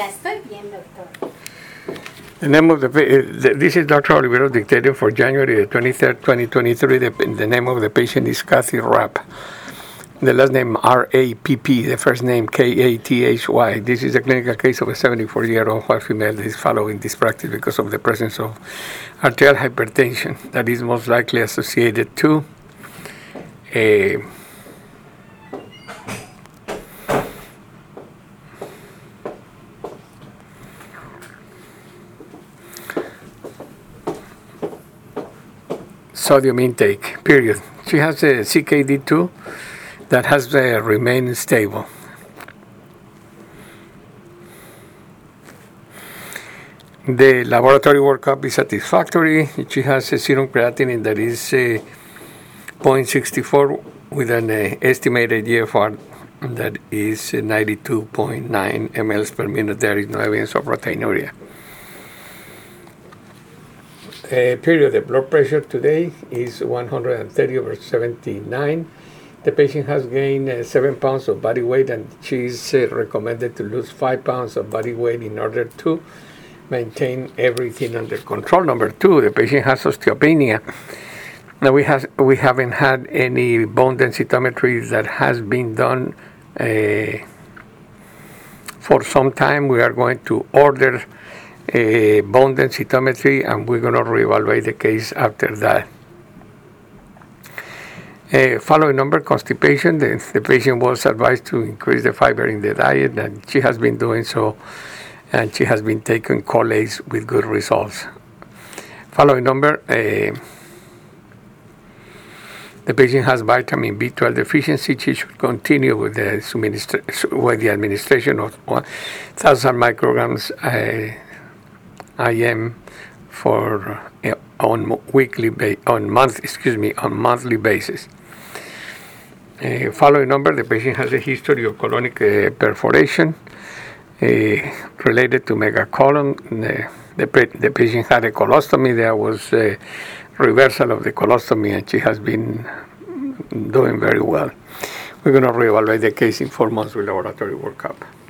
Ya estoy bien, doctor. The name of this is Dr. Olivero dictated for January the 23rd, 2023. The name of the patient is Kathy Rapp. The last name R-A-P-P, the first name K-A-T-H-Y. This is a clinical case of a 74-year-old white female that is following this practice because of the presence of arterial hypertension that is most likely associated to a sodium intake, period. She has a CKD2 that has remained stable. The laboratory workup is satisfactory. She has a serum creatinine that is 0.64 with an estimated GFR that is 92.9 mLs per minute. There is no evidence of proteinuria. Period. The blood pressure today is 130/79. The patient has gained 7 pounds of body weight, and she is recommended to lose 5 pounds of body weight in order to maintain everything under control. Number 2, the patient has osteopenia. Now we haven't had any bone densitometry that has been done for some time. We are going to order a bone densitometry, and we're going to reevaluate the case after that. Following number, constipation. The patient was advised to increase the fiber in the diet, and she has been doing so, and she has been taking Colace with good results. Following number, the patient has vitamin B12 deficiency. She should continue with the administration of 1,000 micrograms IM for on monthly basis. Following number, the patient has a history of colonic perforation related to megacolon. The patient had a colostomy. There was a reversal of the colostomy, and she has been doing very well. We're going to reevaluate the case in 4 months with laboratory workup.